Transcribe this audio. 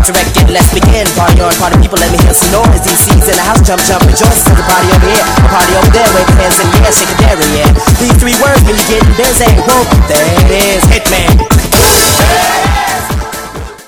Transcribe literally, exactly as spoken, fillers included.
interact and let's begin. Party on, party people, let me hear some noise. D C's in the house, jump, jump, rejoice. There's a party over here, a party over there. Wave your hands in the air, shake a dairy, yeah. These three words when you get busy. Whoa, there it is, Hitman. Hey!